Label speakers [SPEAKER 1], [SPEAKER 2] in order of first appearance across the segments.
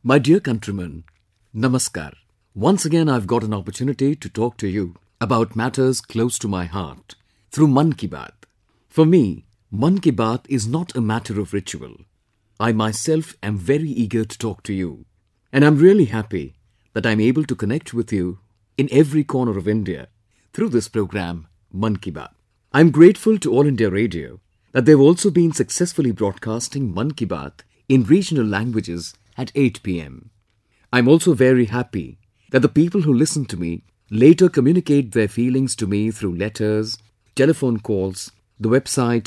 [SPEAKER 1] My dear countrymen, Namaskar. Once again I've got an opportunity to talk to you about matters close to my heart through Mann Ki Baat. For me, Mann Ki Baat is not a matter of ritual. I myself am very eager to talk to you, and I'm really happy that I'm able to connect with you in every corner of India through this program Mann Ki Baat. I'm grateful to All India Radio that they've also been successfully broadcasting Mann Ki Baat in regional languages at 8 p.m. I'm also very happy that the people who listen to me later communicate their feelings to me through letters, telephone calls, the website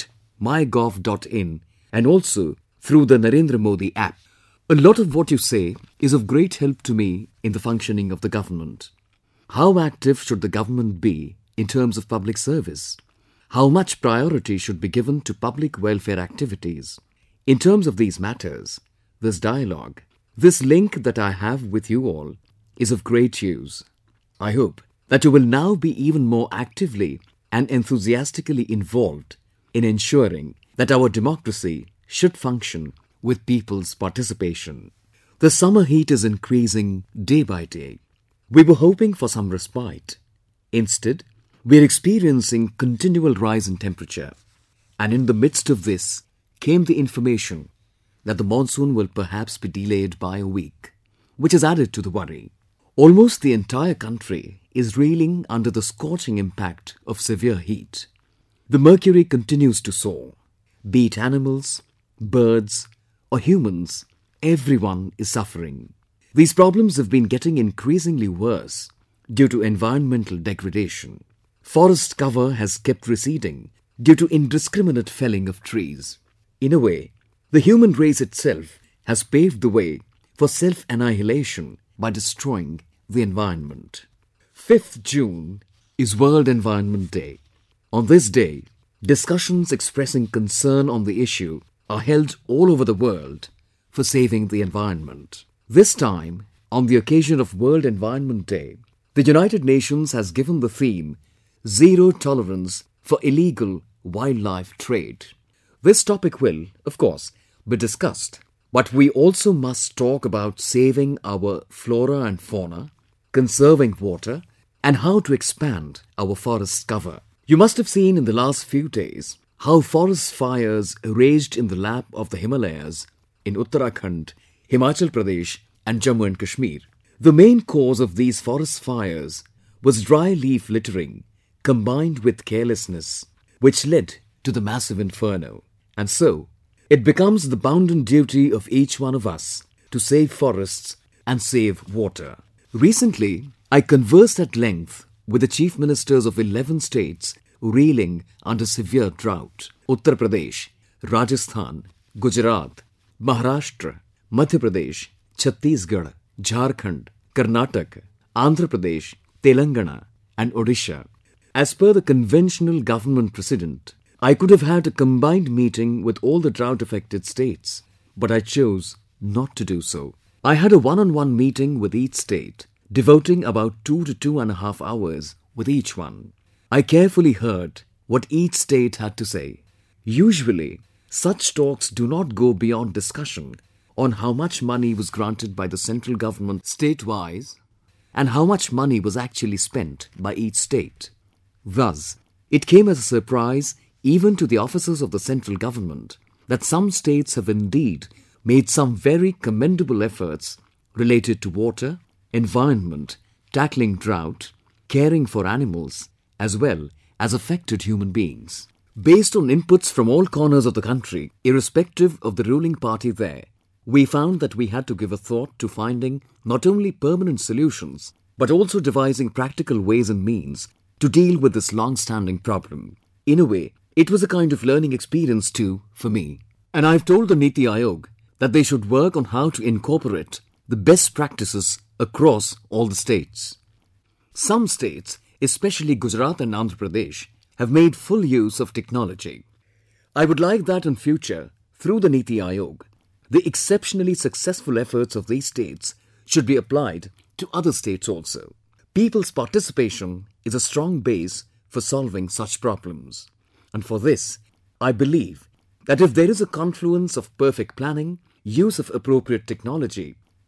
[SPEAKER 1] mygov.in and also through the Narendra Modi app. A lot of what you say is of great help to me in the functioning of the government. How active should the government be in terms of public service? How much priority should be given to public welfare activities? In terms of these matters, this dialogue, this link that I have with you all is of great use. I hope that you will now be even more actively and enthusiastically involved in ensuring that our democracy should function with people's participation. The summer heat is increasing day by day. We were hoping for some respite. Instead, we are experiencing continual rise in temperature. And in the midst of this came the information that the monsoon will perhaps be delayed by a week, which has added to the worry. Almost the entire country is reeling under the scorching impact of severe heat. The mercury continues to soar. Be it animals, birds or humans, everyone is suffering. These problems have been getting increasingly worse due to environmental degradation. Forest cover has kept receding due to indiscriminate felling of trees. In a way, the human race itself has paved the way for self-annihilation by destroying the environment. 5th June is World Environment Day. On this day, discussions expressing concern on the issue are held all over the world for saving the environment. This time, on the occasion of World Environment Day, the United Nations has given the theme Zero Tolerance for Illegal Wildlife Trade. This topic will, of course, be discussed, but we also must talk about saving our flora and fauna, conserving water, and how to expand our forest cover. You must have seen in the last few days how forest fires raged in the lap of the Himalayas in Uttarakhand, Himachal Pradesh and Jammu and Kashmir. The main cause of these forest fires was dry leaf littering combined with carelessness, which led to the massive inferno. And so, it becomes the bounden duty of each one of us to save forests and save water. Recently, I conversed at length with the chief ministers of 11 states reeling under severe drought: Uttar Pradesh, Rajasthan, Gujarat, Maharashtra, Madhya Pradesh, Chhattisgarh, Jharkhand, Karnataka, Andhra Pradesh, Telangana and Odisha. As per the conventional government precedent, I could have had a combined meeting with all the drought-affected states, but I chose not to do so. I had a one-on-one meeting with each state, devoting about 2 to 2.5 hours with each one. I carefully heard what each state had to say. Usually, such talks do not go beyond discussion on how much money was granted by the central government state-wise and how much money was actually spent by each state. Thus, it came as a surprise even to the officers of the central government that some states have indeed made some very commendable efforts related to water, environment, tackling drought, caring for animals, as well as affected human beings. Based on inputs from all corners of the country, irrespective of the ruling party there, we found that we had to give a thought to finding not only permanent solutions, but also devising practical ways and means to deal with this long-standing problem. In a way, it was a kind of learning experience too for me. And I've told the Niti Aayog that they should work on how to incorporate the best practices across all the states. Some states, especially Gujarat and Andhra Pradesh, have made full use of technology. I would like that in future, through the Niti Aayog, the exceptionally successful efforts of these states should be applied to other states also. People's participation is a strong base for solving such problems. And for this, I believe that if there is a confluence of perfect planning, use of appropriate technology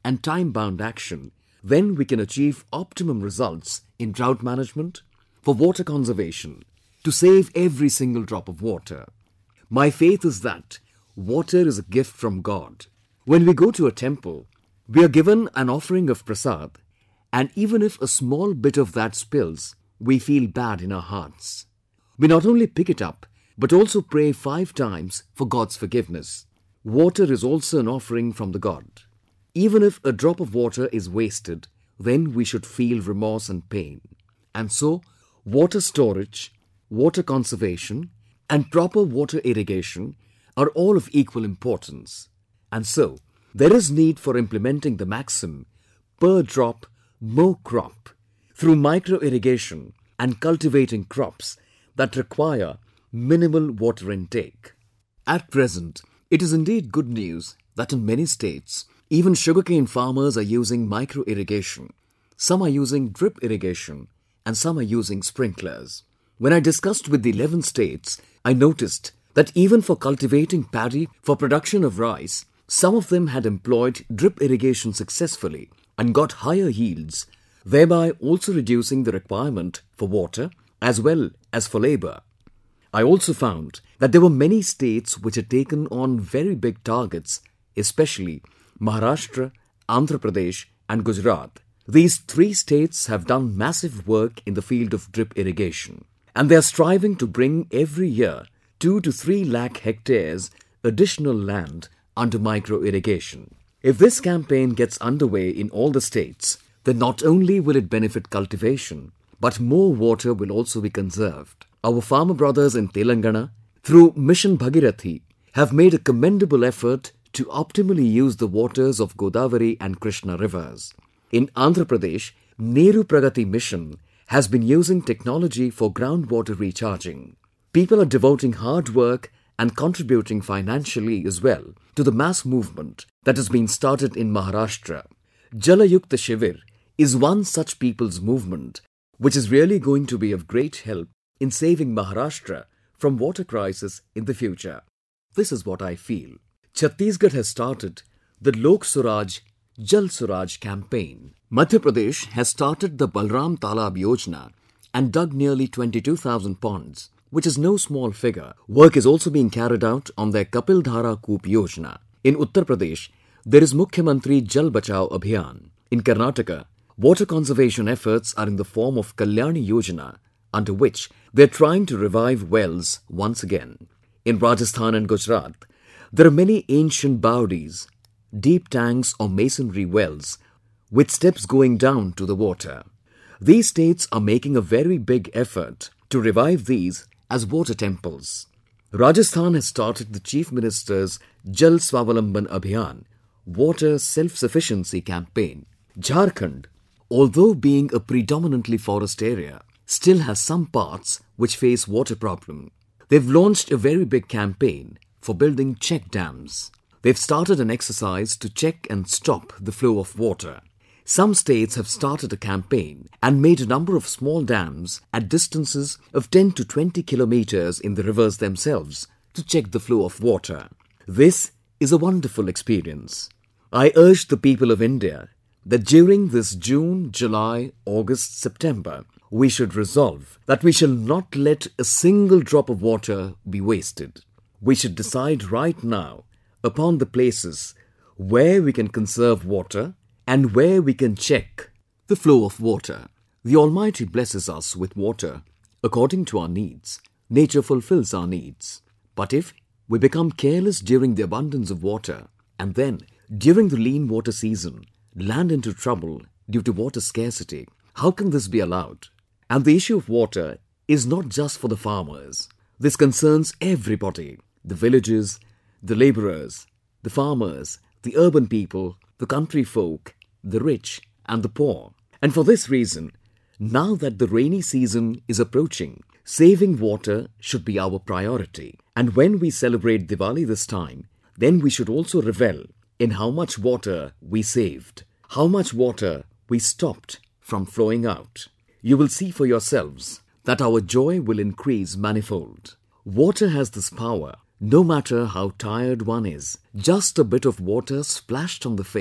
[SPEAKER 1] and time-bound action, then we can achieve optimum results in drought management, for water conservation, to save every single drop of water. My faith is that water is a gift from God. When we go to a temple, we are given an offering of prasad, and even if a small bit of that spills, we feel bad in our hearts. We not only pick it up, but also pray 5 times for God's forgiveness. Water is also an offering from the God. Even if a drop of water is wasted, then we should feel remorse and pain. And so, water storage, water conservation, and proper water irrigation are all of equal importance. And so, there is need for implementing the maxim, per drop, more crop, through micro-irrigation and cultivating crops that require minimal water intake. At present, it is indeed good news that in many states, even sugarcane farmers are using micro-irrigation. Some are using drip irrigation and some are using sprinklers. When I discussed with the 11 states, I noticed that even for cultivating paddy for production of rice, some of them had employed drip irrigation successfully and got higher yields, thereby also reducing the requirement for water as well as for labor. I also found that there were many states which had taken on very big targets, especially Maharashtra, Andhra Pradesh and Gujarat. These 3 states have done massive work in the field of drip irrigation, and they are striving to bring every year 2 to 3 lakh hectares additional land under micro-irrigation. If this campaign gets underway in all the states, then not only will it benefit cultivation, but more water will also be conserved. Our farmer brothers in Telangana, through Mission Bhagirathi, have made a commendable effort to optimally use the waters of Godavari and Krishna rivers. In Andhra Pradesh, Neru Pragati Mission has been using technology for groundwater recharging. People are devoting hard work and contributing financially as well to the mass movement that has been started in Maharashtra. Jalayukta Shivir is one such people's movement which is really going to be of great help in saving Maharashtra from water crisis in the future. This is what I feel. Chhattisgarh has started the Lok Suraj, Jal Suraj campaign. Madhya Pradesh has started the Balram Talab Yojana and dug nearly 22,000 ponds, which is no small figure. Work is also being carried out on their Kapil Dhara Koop Yojana. In Uttar Pradesh, there is Mukhyamantri Jal Bachao Abhiyan. In Karnataka, water conservation efforts are in the form of Kalyani Yojana, under which they are trying to revive wells once again. In Rajasthan and Gujarat, there are many ancient baudis, deep tanks or masonry wells, with steps going down to the water. These states are making a very big effort to revive these as water temples. Rajasthan has started the Chief Minister's Jal Swavalamban Abhiyan, Water Self-Sufficiency Campaign. Jharkhand, although being a predominantly forest area, still has some parts which face water problem. They've launched a very big campaign for building check dams. They've started an exercise to check and stop the flow of water. Some states have started a campaign and made a number of small dams at distances of 10 to 20 kilometers in the rivers themselves to check the flow of water. This is a wonderful experience. I urge the people of India that during this June, July, August, September, we should resolve that we shall not let a single drop of water be wasted. We should decide right now upon the places where we can conserve water and where we can check the flow of water. The Almighty blesses us with water according to our needs. Nature fulfills our needs. But if we become careless during the abundance of water and then during the lean water season land into trouble due to water scarcity, how can this be allowed? And the issue of water is not just for the farmers. This concerns everybody, the villages, the labourers, the farmers, the urban people, the country folk, the rich and the poor. And for this reason, now that the rainy season is approaching, saving water should be our priority. And when we celebrate Diwali this time, then we should also revel in how much water we saved, how much water we stopped from flowing out. You will see for yourselves that our joy will increase manifold. Water has this power. No matter how tired one is, just a bit of water splashed on the face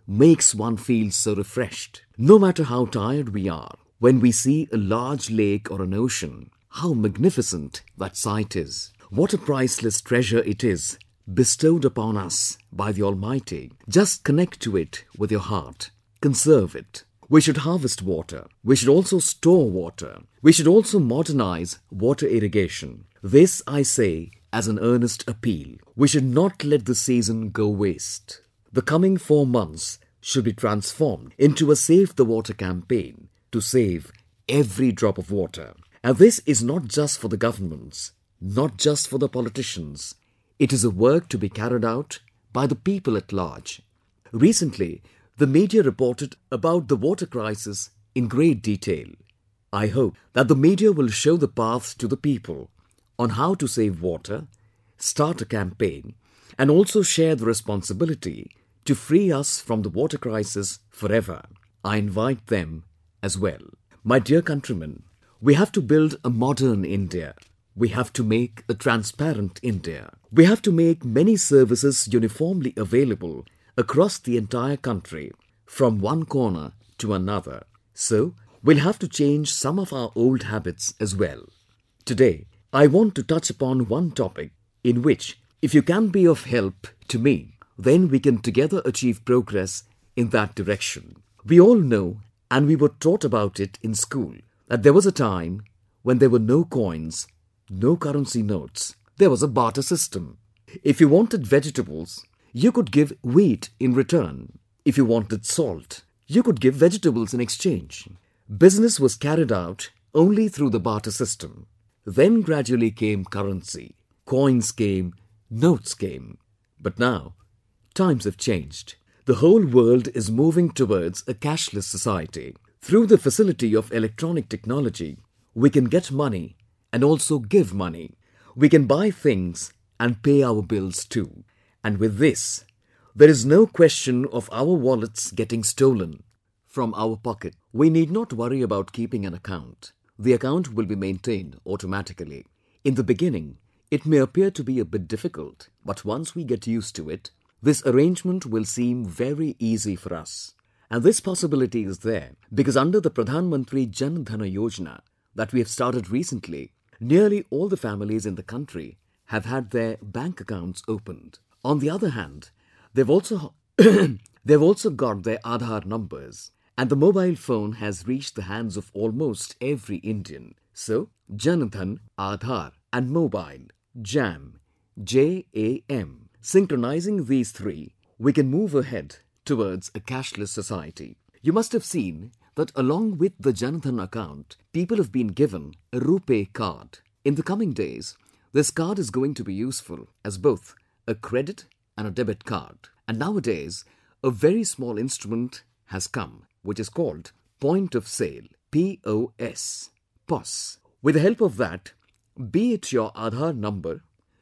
[SPEAKER 1] makes one feel so refreshed. No matter how tired we are, when we see a large lake or an ocean, how magnificent that sight is. What a priceless treasure it is, bestowed upon us by the Almighty. Just connect to it with your heart. Conserve it. We should harvest water. We should also store water. We should also modernize water irrigation. This I say as an earnest appeal. We should not let the season go waste. The coming 4 months should be transformed into a Save the Water campaign to save every drop of water. And this is not just for the governments, not just for the politicians. It is a work to be carried out by the people at large. Recently, the media reported about the water crisis in great detail. I hope that the media will show the path to the people on how to save water, start a campaign, and also share the responsibility to free us from the water crisis forever. I invite them as well. My dear countrymen, we have to build a modern India. We have to make a transparent India. We have to make many services uniformly available across the entire country, from one corner to another. So, we'll have to change some of our old habits as well. Today, I want to touch upon one topic in which, if you can be of help to me, then we can together achieve progress in that direction. We all know, and we were taught about it in school, that there was a time when there were no coins, no currency notes. There was a barter system. If you wanted vegetables, you could give wheat in return. If you wanted salt, you could give vegetables in exchange. Business was carried out only through the barter system. Then gradually came currency. Coins came, notes came. But now, times have changed. The whole world is moving towards a cashless society. Through the facility of electronic technology, we can get money and also give money. We can buy things and pay our bills too. And with this, there is no question of our wallets getting stolen from our pocket. We need not worry about keeping an account. The account will be maintained automatically. In the beginning, it may appear to be a bit difficult, but once we get used to it, this arrangement will seem very easy for us. And this possibility is there because under the Pradhan Mantri Jan Dhan Yojana that we have started recently, nearly all the families in the country have had their bank accounts opened. On the other hand, they've also got their Aadhaar numbers, and the mobile phone has reached the hands of almost every Indian. So, Jan Dhan, Aadhaar and mobile, JAM, J-A-M. Synchronizing these three, we can move ahead towards a cashless society. You must have seen that along with the Jan Dhan account, people have been given a RuPay card. In the coming days, this card is going to be useful as both a credit and a debit card. And nowadays, a very small instrument has come, which is called Point of Sale, POS, POS. With the help of that, be it your Aadhaar number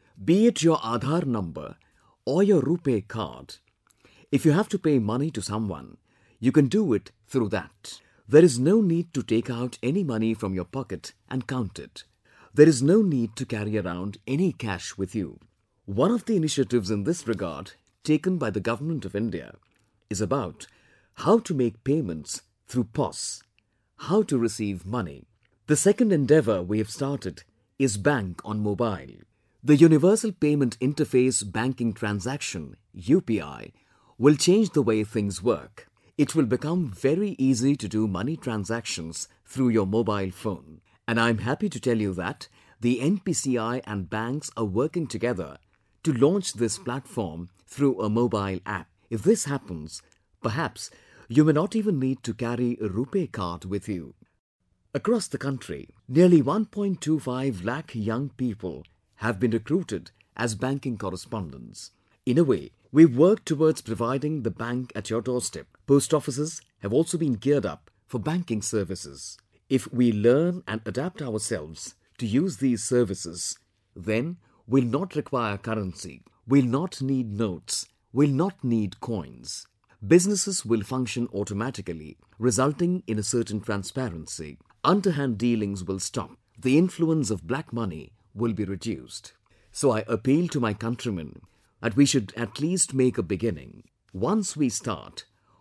[SPEAKER 1] or your RuPay card, if you have to pay money to someone, you can do it through that. There is no need to take out any money from your pocket and count it. There is no need to carry around any cash with you. One of the initiatives in this regard taken by the Government of India is about how to make payments through POS, how to receive money. The second endeavor we have started is Bank on Mobile. The Universal Payment Interface Banking Transaction, UPI, will change the way things work. It will become very easy to do money transactions through your mobile phone. And I'm happy to tell you that the NPCI and banks are working together to launch this platform through a mobile app. If this happens, perhaps you may not even need to carry a RuPay card with you. Across the country, nearly 1.25 lakh young people have been recruited as banking correspondents. In a way, we've worked towards providing the bank at your doorstep. Post offices have also been geared up for banking services. If we learn and adapt ourselves to use these services, then we'll not require currency, we'll not need notes, we'll not need coins. Businesses will function automatically, resulting in a certain transparency. Underhand dealings will stop. The influence of black money will be reduced. So I appeal to my countrymen that we should at least make a beginning. Once we start,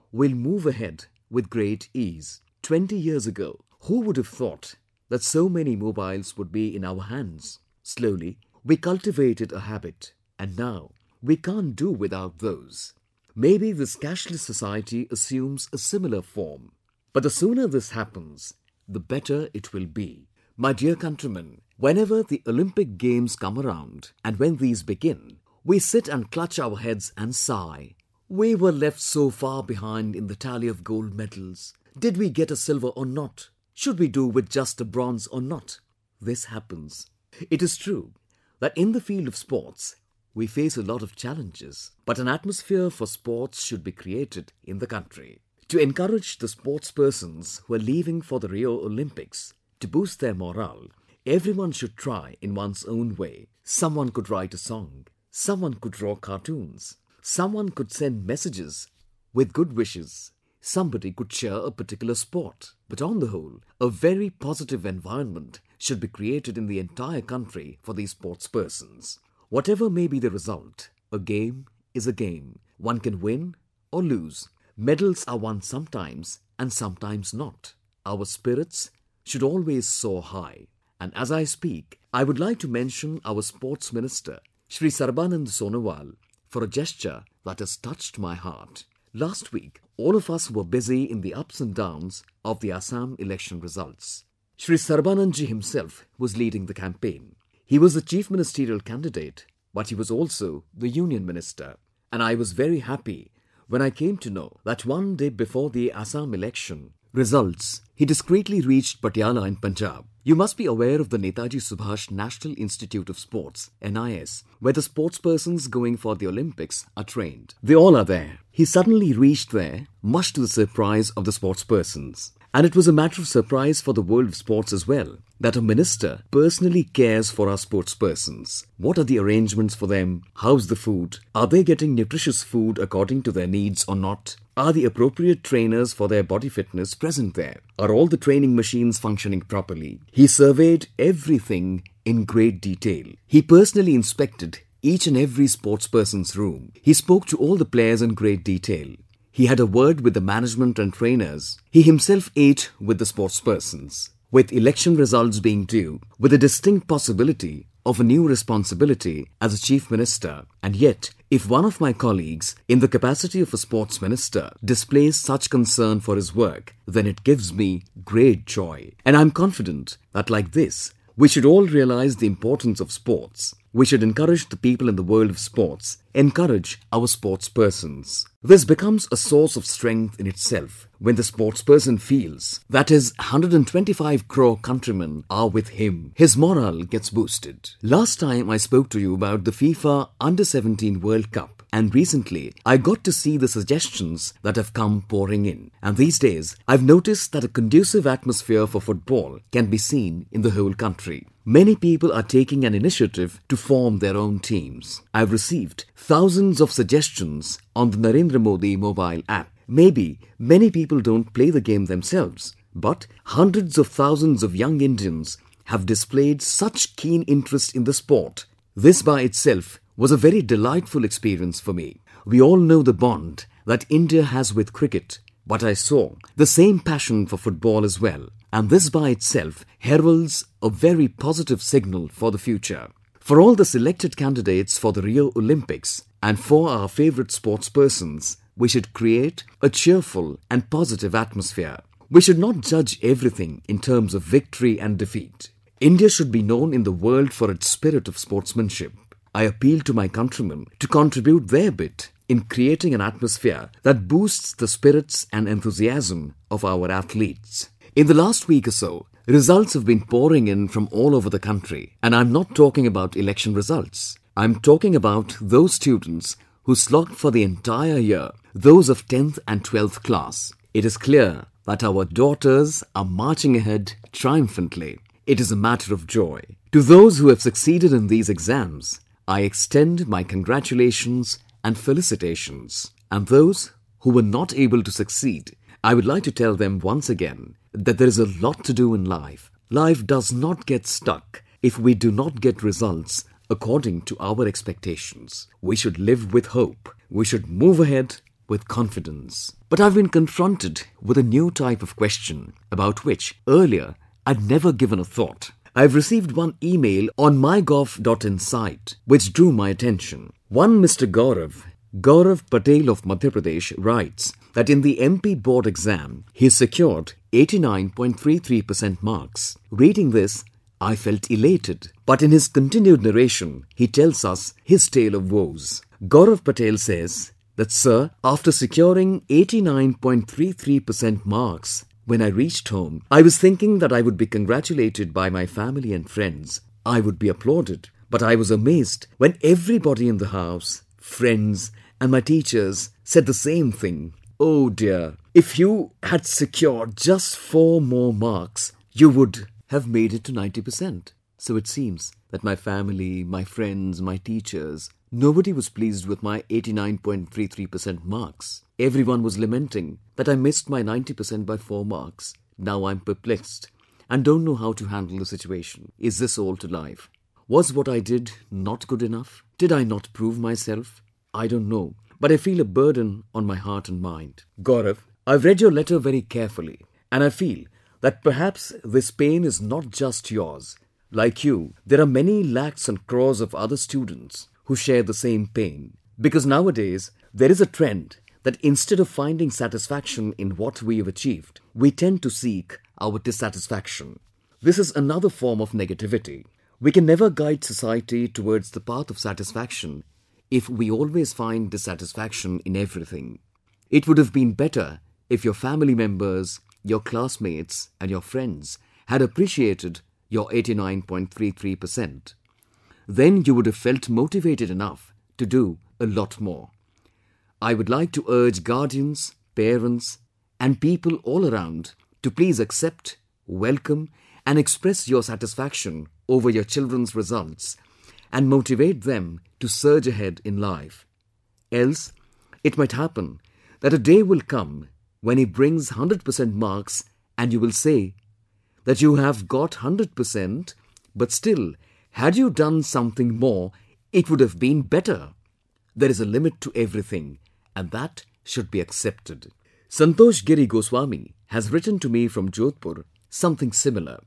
[SPEAKER 1] we'll move ahead with great ease. 20 years ago, who would have thought that so many mobiles would be in our hands? Slowly, we cultivated a habit, and now we can't do without those. Maybe this cashless society assumes a similar form. But the sooner this happens, the better it will be. My dear countrymen, whenever the Olympic Games come around and when these begin, we sit and clutch our heads and sigh. We were left so far behind in the tally of gold medals. Did we get a silver or not? Should we do with just a bronze or not? This happens. It is true that in the field of sports, we face a lot of challenges, but an atmosphere for sports should be created in the country. To encourage the sports persons who are leaving for the Rio Olympics, to boost their morale, everyone should try in one's own way. Someone could write a song, someone could draw cartoons, someone could send messages with good wishes, somebody could cheer a particular sport. But on the whole, a very positive environment should be created in the entire country for these sports persons. Whatever may be the result, a game is a game. One can win or lose. Medals are won sometimes and sometimes not. Our spirits should always soar high. And as I speak, I would like to mention our sports minister, Shri Sarbanand Sonowal, for a gesture that has touched my heart. Last week, all of us were busy in the ups and downs of the Assam election results. Shri Sarbanandji himself was leading the campaign. He was the chief ministerial candidate, but he was also the union minister. And I was very happy when I came to know that one day before the Assam election results, he discreetly reached Patiala in Punjab. You must be aware of the Netaji Subhash National Institute of Sports, NIS, where the sportspersons going for the Olympics are trained. They all are there. He suddenly reached there, much to the surprise of the sportspersons. And it was a matter of surprise for the world of sports as well, that a minister personally cares for our sportspersons. What are the arrangements for them? How's the food? Are they getting nutritious food according to their needs or not? Are the appropriate trainers for their body fitness present there? Are all the training machines functioning properly? He surveyed everything in great detail. He personally inspected each and every sportsperson's room. He spoke to all the players in great detail. He had a word with the management and trainers. He himself ate with the sportspersons. With election results being due, with a distinct possibility of a new responsibility as a chief minister, and yet, if one of my colleagues, in the capacity of a sports minister, displays such concern for his work, then it gives me great joy. And I'm confident that like this, we should all realize the importance of sports. We should encourage the people in the world of sports, encourage our sportspersons. This becomes a source of strength in itself when the sportsperson feels that his 125 crore countrymen are with him. His morale gets boosted. Last time I spoke to you about the FIFA Under-17 World Cup, and recently I got to see the suggestions that have come pouring in. And these days, I've noticed that a conducive atmosphere for football can be seen in the whole country. Many people are taking an initiative to form their own teams. I've received thousands of suggestions on the Narendra Modi mobile app. Maybe many people don't play the game themselves, but hundreds of thousands of young Indians have displayed such keen interest in the sport. This by itself was a very delightful experience for me. We all know the bond that India has with cricket, but I saw the same passion for football as well. And this by itself heralds a very positive signal for the future. For all the selected candidates for the Rio Olympics and for our favourite sportspersons, we should create a cheerful and positive atmosphere. We should not judge everything in terms of victory and defeat. India should be known in the world for its spirit of sportsmanship. I appeal to my countrymen to contribute their bit in creating an atmosphere that boosts the spirits and enthusiasm of our athletes. In the last week or so, results have been pouring in from all over the country, and I'm not talking about election results. I'm talking about those students who slogged for the entire year, those of 10th and 12th class. It is clear that our daughters are marching ahead triumphantly. It is a matter of joy. To those who have succeeded in these exams, I extend my congratulations and felicitations. And those who were not able to succeed, I would like to tell them once again that there is a lot to do in life. Life does not get stuck if we do not get results according to our expectations. We should live with hope. We should move ahead with confidence. But I've been confronted with a new type of question about which earlier I'd never given a thought. I've received one email on mygov.in site which drew my attention. One Mr. Gaurav Patel of Madhya Pradesh writes that in the MP board exam, he secured 89.33% marks. Reading this, I felt elated. But in his continued narration, he tells us his tale of woes. Gaurav Patel says that, "Sir, after securing 89.33% marks, when I reached home, I was thinking that I would be congratulated by my family and friends. I would be applauded. But I was amazed when everybody in the house, friends, and my teachers said the same thing. Oh dear, if you had secured just 4 more marks, you would have made it to 90%. So it seems that my family, my friends, my teachers, nobody was pleased with my 89.33% marks. Everyone was lamenting that I missed my 90% by 4 marks. Now I'm perplexed and don't know how to handle the situation. Is this all to life? Was what I did not good enough? Did I not prove myself? I don't know, but I feel a burden on my heart and mind." Gaurav, I've read your letter very carefully, and I feel that perhaps this pain is not just yours. Like you, there are many lakhs and crores of other students who share the same pain. Because nowadays, there is a trend that instead of finding satisfaction in what we have achieved, we tend to seek our dissatisfaction. This is another form of negativity. We can never guide society towards the path of satisfaction if we always find dissatisfaction in everything. It would have been better if your family members, your classmates and your friends had appreciated your 89.33%. Then you would have felt motivated enough to do a lot more. I would like to urge guardians, parents and people all around to please accept, welcome and express your satisfaction over your children's results and motivate them to surge ahead in life. Else, it might happen that a day will come when he brings 100% marks and you will say that you have got 100%, but still, had you done something more, it would have been better. There is a limit to everything, and that should be accepted. Santosh Giri Goswami has written to me from Jodhpur something similar,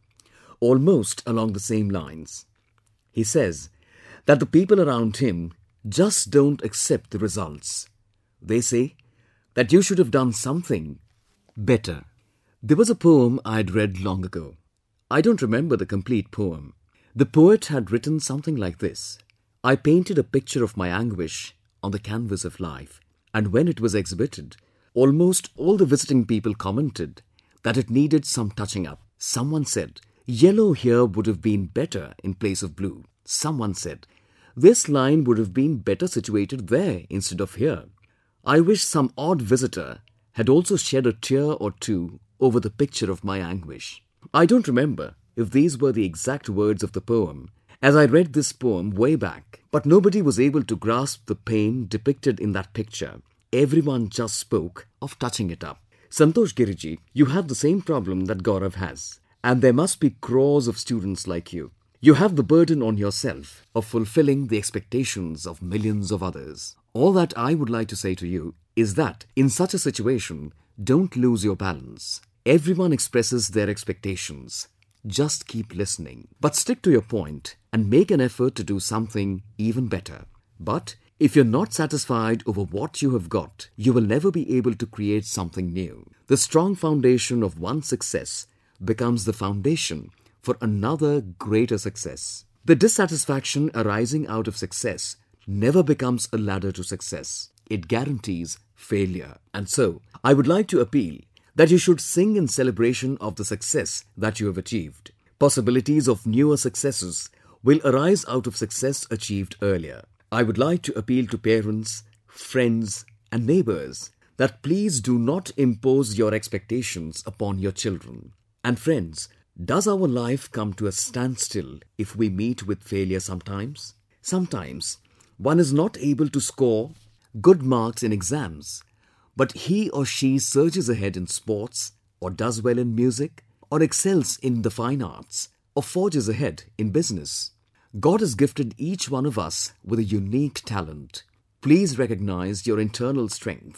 [SPEAKER 1] almost along the same lines. He says that the people around him just don't accept the results. They say that you should have done something better. There was a poem I had read long ago. I don't remember the complete poem. The poet had written something like this: "I painted a picture of my anguish on the canvas of life, and when it was exhibited, almost all the visiting people commented that it needed some touching up. Someone said, 'Yellow here would have been better in place of blue.' Someone said, 'This line would have been better situated there instead of here.' I wish some odd visitor had also shed a tear or two over the picture of my anguish." I don't remember if these were the exact words of the poem, as I read this poem way back, but nobody was able to grasp the pain depicted in that picture. Everyone just spoke of touching it up. Santosh Giriji, you have the same problem that Gaurav has, and there must be crores of students like you. You have the burden on yourself of fulfilling the expectations of millions of others. All that I would like to say to you is that in such a situation, don't lose your balance. Everyone expresses their expectations. Just keep listening, but stick to your point and make an effort to do something even better. But if you're not satisfied over what you have got, you will never be able to create something new. The strong foundation of one success becomes the foundation for another greater success. The dissatisfaction arising out of success never becomes a ladder to success. It guarantees failure. And so, I would like to appeal that you should sing in celebration of the success that you have achieved. Possibilities of newer successes will arise out of success achieved earlier. I would like to appeal to parents, friends and neighbours that please do not impose your expectations upon your children. And friends, does our life come to a standstill if we meet with failure sometimes? Sometimes one is not able to score good marks in exams, but he or she surges ahead in sports, or does well in music, or excels in the fine arts, or forges ahead in business. God has gifted each one of us with a unique talent. Please recognize your internal strength,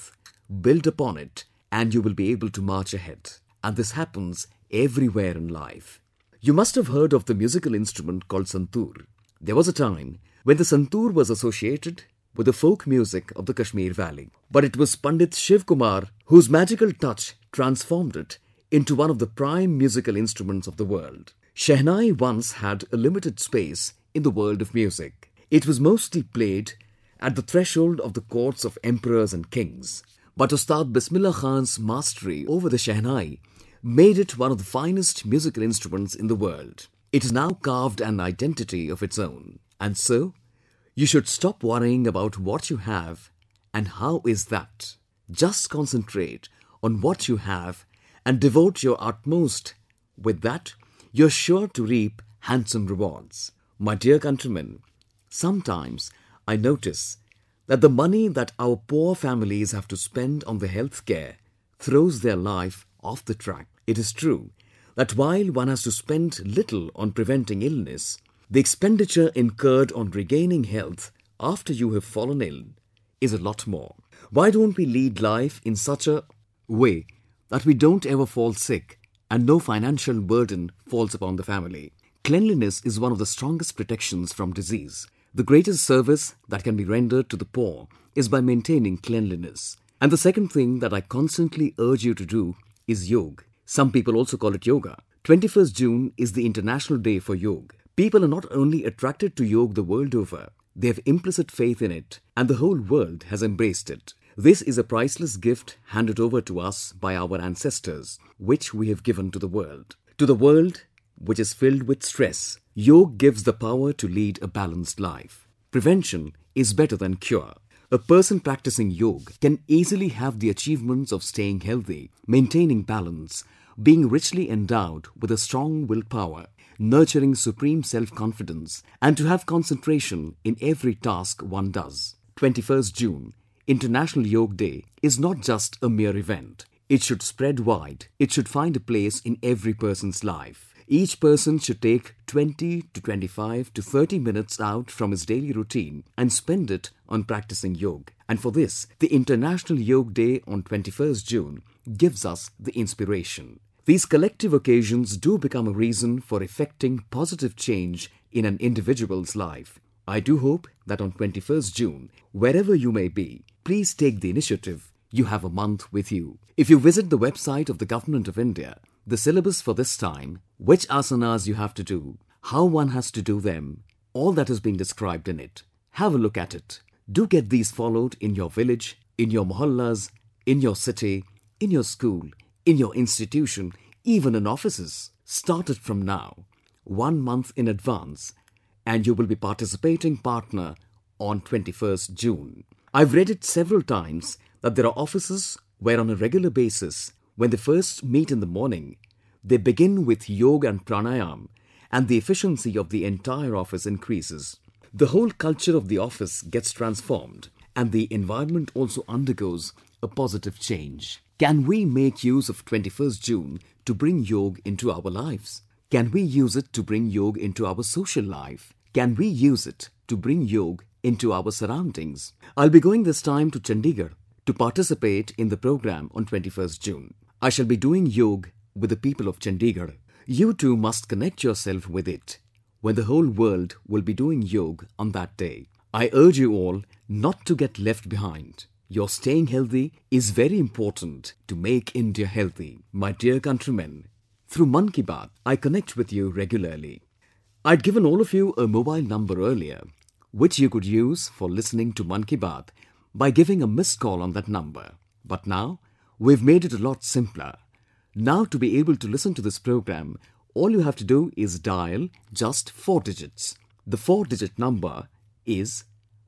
[SPEAKER 1] build upon it, and you will be able to march ahead. And this happens everywhere in life. You must have heard of the musical instrument called santoor. There was a time when the santoor was associated with the folk music of the Kashmir Valley. But it was Pandit Shiv Kumar whose magical touch transformed it into one of the prime musical instruments of the world. Shehnai once had a limited space in the world of music. It was mostly played at the threshold of the courts of emperors and kings. But Ustad Bismillah Khan's mastery over the Shehnai made it one of the finest musical instruments in the world. It has now carved an identity of its own. And so, you should stop worrying about what you have and how is that. Just concentrate on what you have and devote your utmost. With that, you're sure to reap handsome rewards. My dear countrymen, sometimes I notice that the money that our poor families have to spend on the healthcare throws their life off the track. It is true that while one has to spend little on preventing illness, the expenditure incurred on regaining health after you have fallen ill is a lot more. Why don't we lead life in such a way that we don't ever fall sick and no financial burden falls upon the family? Cleanliness is one of the strongest protections from disease. The greatest service that can be rendered to the poor is by maintaining cleanliness. And the second thing that I constantly urge you to do is yoga. Some people also call it yoga. 21st June is the International Day for Yoga. People are not only attracted to yoga the world over, they have implicit faith in it and the whole world has embraced it. This is a priceless gift handed over to us by our ancestors, which we have given to the world. To the world, which is filled with stress, yoga gives the power to lead a balanced life. Prevention is better than cure. A person practicing yoga can easily have the achievements of staying healthy, maintaining balance, being richly endowed with a strong willpower, nurturing supreme self-confidence, and to have concentration in every task one does. 21st June, International Yoga Day, is not just a mere event. It should spread wide. It should find a place in every person's life. Each person should take 20 to 25 to 30 minutes out from his daily routine and spend it on practicing yoga. And for this, the International Yoga Day on 21st June gives us the inspiration. These collective occasions do become a reason for effecting positive change in an individual's life. I do hope that on 21st June, wherever you may be, please take the initiative. You have a month with you. If you visit the website of the Government of India, the syllabus for this time, which asanas you have to do, how one has to do them, all that has been described in it. Have a look at it. Do get these followed in your village, in your mohallas, in your city, in your school, in your institution, even in offices. Start it from now, 1 month in advance, and you will be participating partner on 21st June. I've read it several times that there are offices where on a regular basis, when they first meet in the morning, they begin with yoga and pranayam, and the efficiency of the entire office increases. The whole culture of the office gets transformed, and the environment also undergoes a positive change. Can we make use of 21st June to bring yoga into our lives? Can we use it to bring yoga into our social life? Can we use it to bring yoga into our surroundings? I'll be going this time to Chandigarh to participate in the program on 21st June. I shall be doing yoga with the people of Chandigarh. You too must connect yourself with it when the whole world will be doing yoga on that day. I urge you all not to get left behind. Your staying healthy is very important to make India healthy. My dear countrymen, through Mann Ki Baat, I connect with you regularly. I'd given all of you a mobile number earlier, which you could use for listening to Mann Ki Baat by giving a missed call on that number. But now, we've made it a lot simpler. Now to be able to listen to this program, all you have to do is dial just 4 digits. The 4-digit number is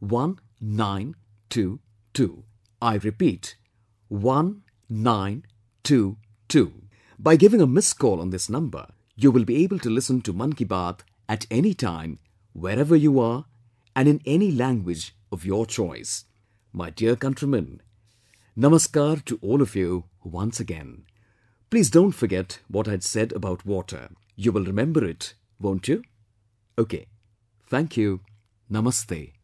[SPEAKER 1] 1922. I repeat, 1922. By giving a missed call on this number, you will be able to listen to Mann Ki Baat at any time, wherever you are, and in any language of your choice. My dear countrymen, Namaskar to all of you once again. Please don't forget what I'd said about water. You will remember it, won't you? Okay. Thank you. Namaste.